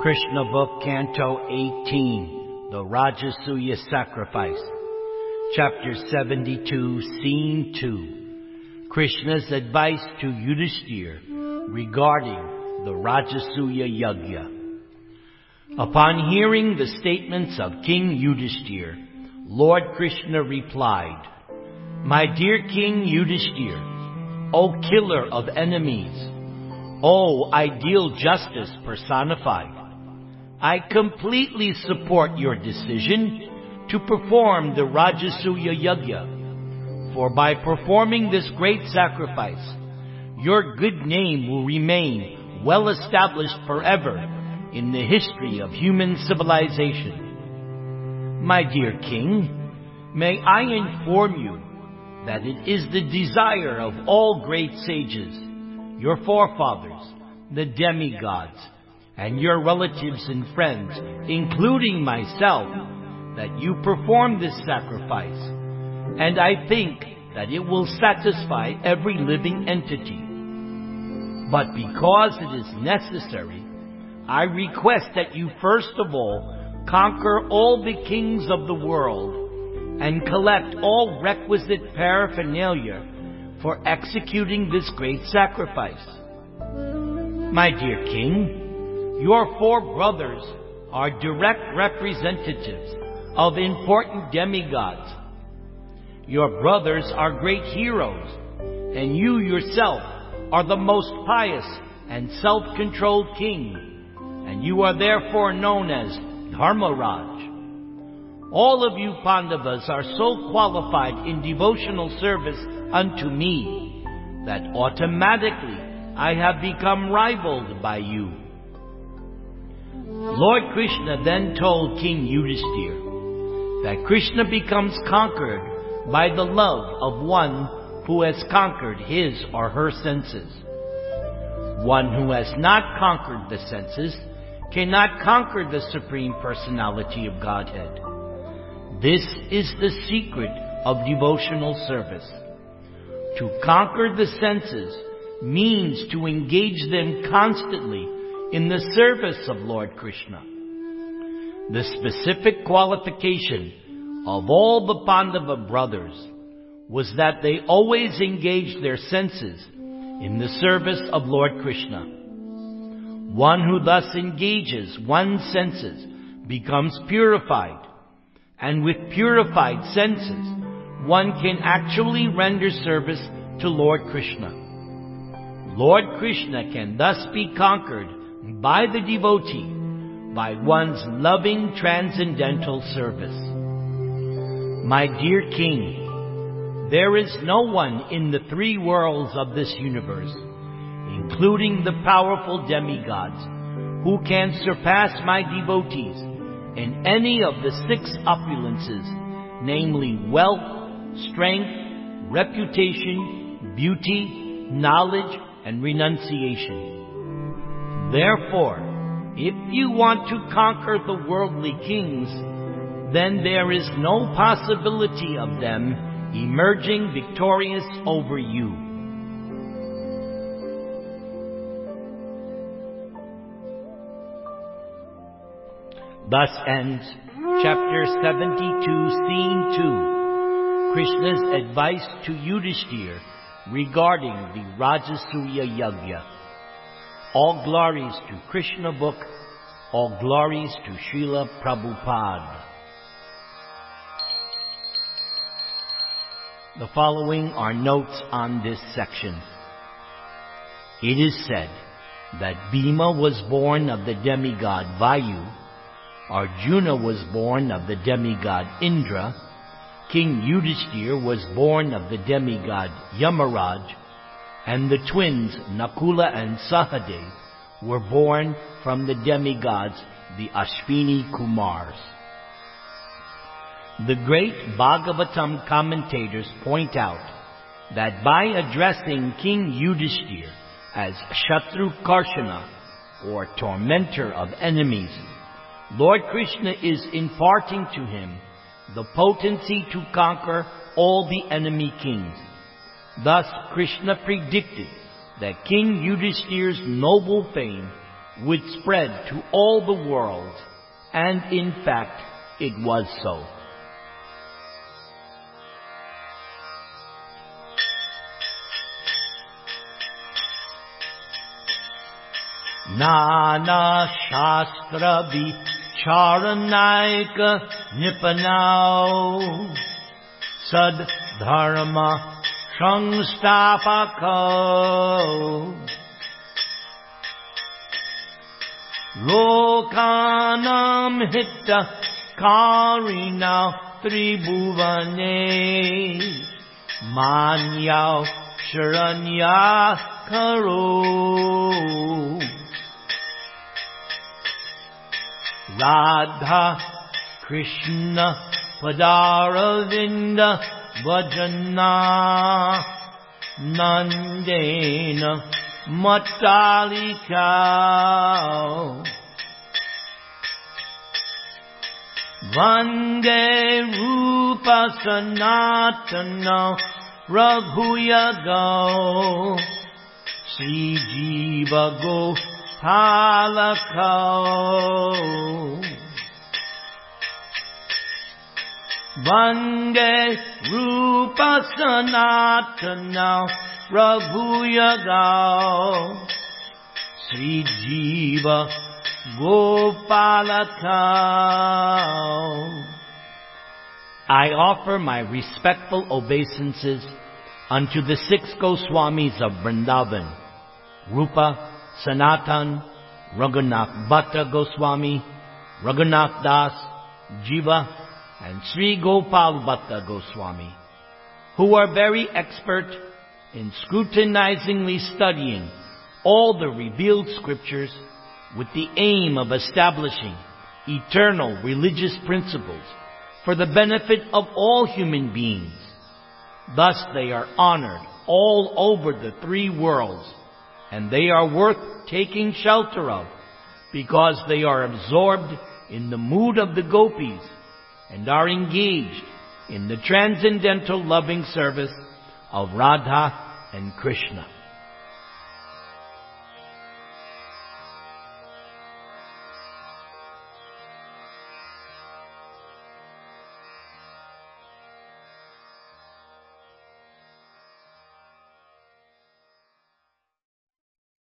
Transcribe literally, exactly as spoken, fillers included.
Krishna Book, Canto eighteen, The Rajasuya Sacrifice, Chapter seventy-two, Scene two, Krishna's advice to Yudhishthira regarding the Rajasuya Yajna. Upon hearing the statements of King Yudhishthira, Lord Krishna replied, "My dear King Yudhishthira, O killer of enemies, O ideal justice personified, I completely support your decision to perform the Rajasuya Yajna, for by performing this great sacrifice, your good name will remain well established forever in the history of human civilization. My dear King, may I inform you that it is the desire of all great sages, your forefathers, the demigods, and your relatives and friends, including myself, that you perform this sacrifice, and I think that it will satisfy every living entity. But because it is necessary, I request that you first of all conquer all the kings of the world and collect all requisite paraphernalia for executing this great sacrifice. My dear King, your four brothers are direct representatives of important demigods. Your brothers are great heroes, and you yourself are the most pious and self-controlled king, and you are therefore known as Dharmaraj. All of you Pandavas are so qualified in devotional service unto me that automatically I have become rivaled by you." Lord Krishna then told King Yudhishthira that Krishna becomes conquered by the love of one who has conquered his or her senses. One who has not conquered the senses cannot conquer the Supreme Personality of Godhead. This is the secret of devotional service. To conquer the senses means to engage them constantly in the service of Lord Krishna. The specific qualification of all the Pandava brothers was that they always engaged their senses in the service of Lord Krishna. One who thus engages one's senses becomes purified, and with purified senses, one can actually render service to Lord Krishna. Lord Krishna can thus be conquered by the devotee by one's loving transcendental service. My dear King, there is no one in the three worlds of this universe, including the powerful demigods, who can surpass my devotees in any of the six opulences, namely wealth, strength, reputation, beauty, knowledge, and renunciation. Therefore, if you want to conquer the worldly kings, then there is no possibility of them emerging victorious over you. Thus ends Chapter seventy-two, Scene two, Krishna's advice to Yudhishthira regarding the Rajasuya Yajna. All glories to Krishna Book, all glories to Srila Prabhupada. The following are notes on this section. It is said that Bhima was born of the demigod Vayu, Arjuna was born of the demigod Indra, King Yudhishthira was born of the demigod Yamaraj, and the twins Nakula and Sahadev were born from the demigods, the Ashwini Kumars. The great Bhagavatam commentators point out that by addressing King Yudhishthira as Shatru Karshana, or tormentor of enemies, Lord Krishna is imparting to him the potency to conquer all the enemy kings. Thus Krishna predicted that King Yudhishthira's noble fame would spread to all the world, and in fact it was so. Nana Shastra Vicharanaika Nipanao Sad Dharma Sangstapako Lokanam Hitta Karina Tribhuvane Manyao Sharanya Karo Radha Krishna Padaravinda Vajana Nandena Matalika Vande Rupa Sanatana Raghuyago Sri Jiva Gopalako Vande Rupa Sanatana Raghuyago Sri Jiva Gopalaka. I offer my respectful obeisances unto the six Goswamis of Vrindavan, Rupa, Sanatan, Raghunath Bhatta Goswami, Raghunath Das, Jiva, and Sri Gopal Bhatta Goswami, who are very expert in scrutinizingly studying all the revealed scriptures with the aim of establishing eternal religious principles for the benefit of all human beings. Thus they are honored all over the three worlds, and they are worth taking shelter of, because they are absorbed in the mood of the gopis and are engaged in the transcendental loving service of Radha and Krishna.